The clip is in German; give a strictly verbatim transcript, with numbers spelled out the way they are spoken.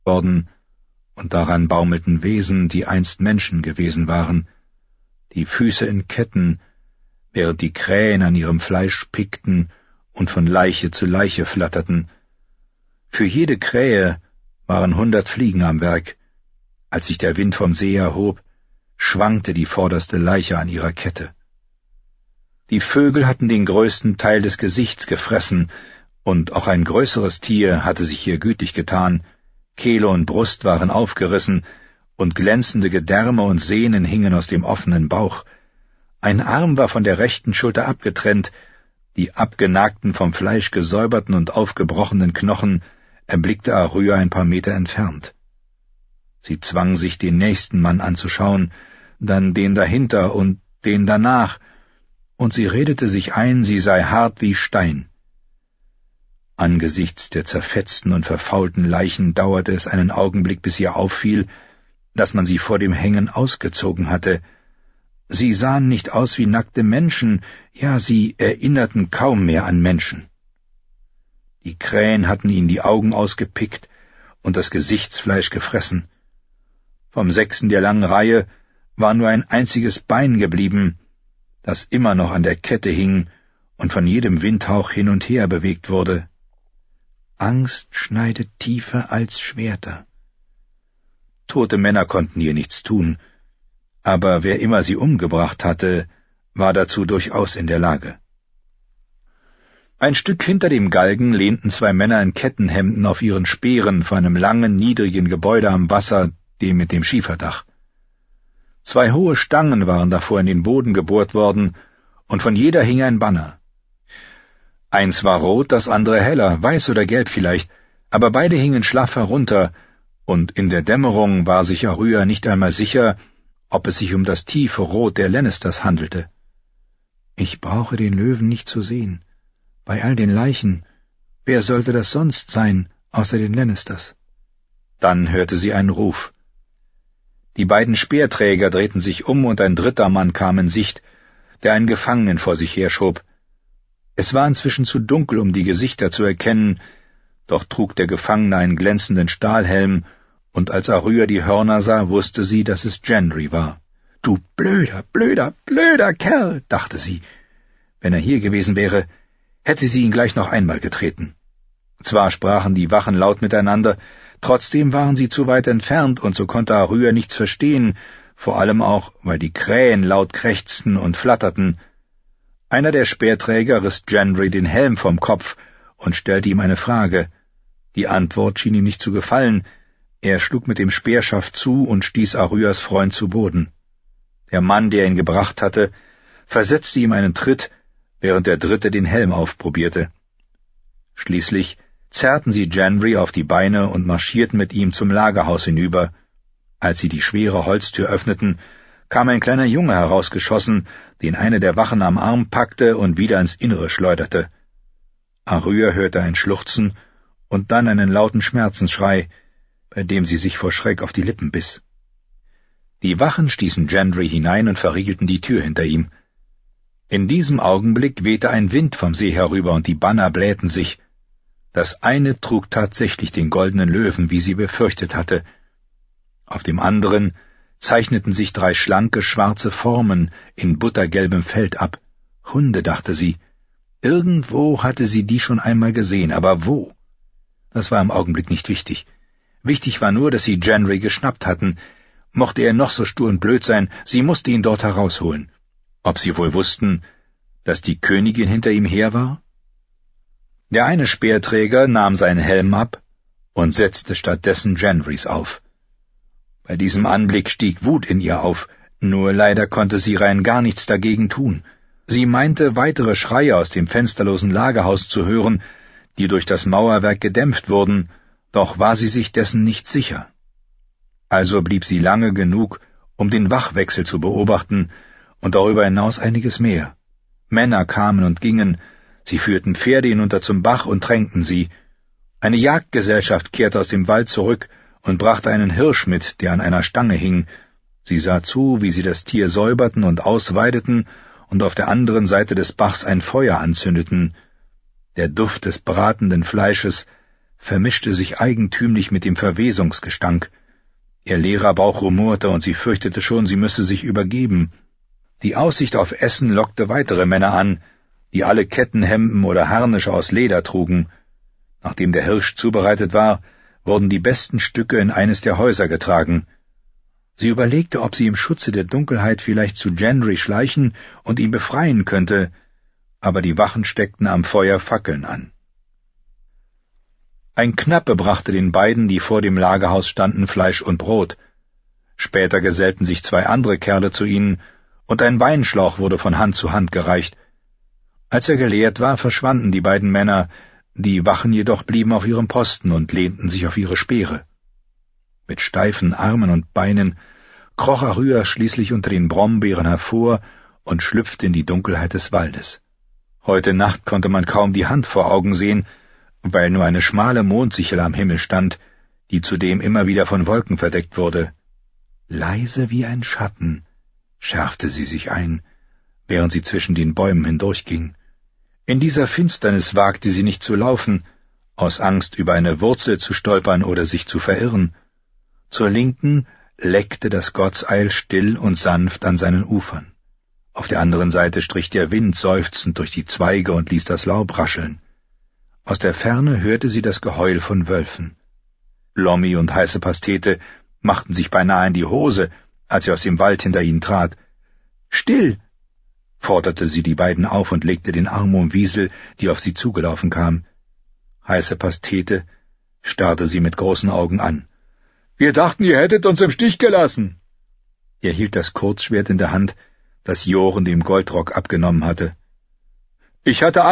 worden, und daran baumelten Wesen, die einst Menschen gewesen waren, die Füße in Ketten, während die Krähen an ihrem Fleisch pickten und von Leiche zu Leiche flatterten. Für jede Krähe waren hundert Fliegen am Werk. Als sich der Wind vom See erhob, schwankte die vorderste Leiche an ihrer Kette. Die Vögel hatten den größten Teil des Gesichts gefressen, und auch ein größeres Tier hatte sich hier gütlich getan. Kehle und Brust waren aufgerissen, und glänzende Gedärme und Sehnen hingen aus dem offenen Bauch. Ein Arm war von der rechten Schulter abgetrennt, die abgenagten, vom Fleisch gesäuberten und aufgebrochenen Knochen erblickte Aryeh ein paar Meter entfernt. Sie zwang sich, den nächsten Mann anzuschauen, dann den dahinter und den danach, und sie redete sich ein, sie sei hart wie Stein. Angesichts der zerfetzten und verfaulten Leichen dauerte es einen Augenblick, bis ihr auffiel, dass man sie vor dem Hängen ausgezogen hatte. Sie sahen nicht aus wie nackte Menschen, ja, sie erinnerten kaum mehr an Menschen. Die Krähen hatten ihnen die Augen ausgepickt und das Gesichtsfleisch gefressen. Vom sechsten der langen Reihe war nur ein einziges Bein geblieben, das immer noch an der Kette hing und von jedem Windhauch hin und her bewegt wurde. Angst schneidet tiefer als Schwerter. Tote Männer konnten hier nichts tun, aber wer immer sie umgebracht hatte, war dazu durchaus in der Lage. Ein Stück hinter dem Galgen lehnten zwei Männer in Kettenhemden auf ihren Speeren vor einem langen, niedrigen Gebäude am Wasser, dem mit dem Schieferdach. Zwei hohe Stangen waren davor in den Boden gebohrt worden, und von jeder hing ein Banner. Eins war rot, das andere heller, weiß oder gelb vielleicht, aber beide hingen schlaff herunter, und in der Dämmerung war sich Aryeh nicht einmal sicher, ob es sich um das tiefe Rot der Lannisters handelte. »Ich brauche den Löwen nicht zu sehen. Bei all den Leichen, wer sollte das sonst sein, außer den Lannisters?« Dann hörte sie einen Ruf. Die beiden Speerträger drehten sich um, und ein dritter Mann kam in Sicht, der einen Gefangenen vor sich herschob. Es war inzwischen zu dunkel, um die Gesichter zu erkennen, doch trug der Gefangene einen glänzenden Stahlhelm, und als Aryeh die Hörner sah, wusste sie, dass es Gendry war. »Du blöder, blöder, blöder Kerl«, dachte sie. Wenn er hier gewesen wäre, hätte sie ihn gleich noch einmal getreten. Zwar sprachen die Wachen laut miteinander, trotzdem waren sie zu weit entfernt, und so konnte Aryeh nichts verstehen, vor allem auch, weil die Krähen laut krächzten und flatterten. Einer der Speerträger riss Gendry den Helm vom Kopf und stellte ihm eine Frage. Die Antwort schien ihm nicht zu gefallen. Er schlug mit dem Speerschaft zu und stieß Aryehs Freund zu Boden. Der Mann, der ihn gebracht hatte, versetzte ihm einen Tritt, während der Dritte den Helm aufprobierte. Schließlich zerrten sie Gendry auf die Beine und marschierten mit ihm zum Lagerhaus hinüber. Als sie die schwere Holztür öffneten, kam ein kleiner Junge herausgeschossen, den eine der Wachen am Arm packte und wieder ins Innere schleuderte. Aryeh hörte ein Schluchzen und dann einen lauten Schmerzensschrei, bei dem sie sich vor Schreck auf die Lippen biss. Die Wachen stießen Gendry hinein und verriegelten die Tür hinter ihm. In diesem Augenblick wehte ein Wind vom See herüber, und die Banner blähten sich. Das eine trug tatsächlich den goldenen Löwen, wie sie befürchtet hatte. Auf dem anderen zeichneten sich drei schlanke, schwarze Formen in buttergelbem Feld ab. Hunde, dachte sie. Irgendwo hatte sie die schon einmal gesehen, aber wo? Das war im Augenblick nicht wichtig. Wichtig war nur, dass sie Gendry geschnappt hatten. Mochte er noch so stur und blöd sein, sie musste ihn dort herausholen. Ob sie wohl wussten, dass die Königin hinter ihm her war? Der eine Speerträger nahm seinen Helm ab und setzte stattdessen Gendrys auf. Bei diesem Anblick stieg Wut in ihr auf, nur leider konnte sie rein gar nichts dagegen tun. Sie meinte, weitere Schreie aus dem fensterlosen Lagerhaus zu hören, die durch das Mauerwerk gedämpft wurden, doch war sie sich dessen nicht sicher. Also blieb sie lange genug, um den Wachwechsel zu beobachten, und darüber hinaus einiges mehr. Männer kamen und gingen, sie führten Pferde hinunter zum Bach und tränkten sie. Eine Jagdgesellschaft kehrte aus dem Wald zurück und brachte einen Hirsch mit, der an einer Stange hing. Sie sah zu, wie sie das Tier säuberten und ausweideten und auf der anderen Seite des Bachs ein Feuer anzündeten. Der Duft des bratenden Fleisches vermischte sich eigentümlich mit dem Verwesungsgestank. Ihr leerer Bauch rumorte, und sie fürchtete schon, sie müsse sich übergeben. Die Aussicht auf Essen lockte weitere Männer an, die alle Kettenhemden oder Harnische aus Leder trugen. Nachdem der Hirsch zubereitet war, wurden die besten Stücke in eines der Häuser getragen. Sie überlegte, ob sie im Schutze der Dunkelheit vielleicht zu Gendry schleichen und ihn befreien könnte, aber die Wachen steckten am Feuer Fackeln an. Ein Knappe brachte den beiden, die vor dem Lagerhaus standen, Fleisch und Brot. Später gesellten sich zwei andere Kerle zu ihnen, und ein Weinschlauch wurde von Hand zu Hand gereicht. Als er geleert war, verschwanden die beiden Männer, die Wachen jedoch blieben auf ihrem Posten und lehnten sich auf ihre Speere. Mit steifen Armen und Beinen kroch Arya schließlich unter den Brombeeren hervor und schlüpfte in die Dunkelheit des Waldes. Heute Nacht konnte man kaum die Hand vor Augen sehen, weil nur eine schmale Mondsichel am Himmel stand, die zudem immer wieder von Wolken verdeckt wurde. Leise wie ein Schatten schärfte sie sich ein, während sie zwischen den Bäumen hindurchging. In dieser Finsternis wagte sie nicht zu laufen, aus Angst, über eine Wurzel zu stolpern oder sich zu verirren. Zur Linken leckte das Gottseil still und sanft an seinen Ufern. Auf der anderen Seite strich der Wind seufzend durch die Zweige und ließ das Laub rascheln. Aus der Ferne hörte sie das Geheul von Wölfen. Lommi und Heiße Pastete machten sich beinahe in die Hose, als sie aus dem Wald hinter ihnen trat. »Still!« forderte sie die beiden auf und legte den Arm um Wiesel, die auf sie zugelaufen kam. Heiße Pastete starrte sie mit großen Augen an. »Wir dachten, ihr hättet uns im Stich gelassen!« Er hielt das Kurzschwert in der Hand, das Joren dem Goldrock abgenommen hatte. »Ich hatte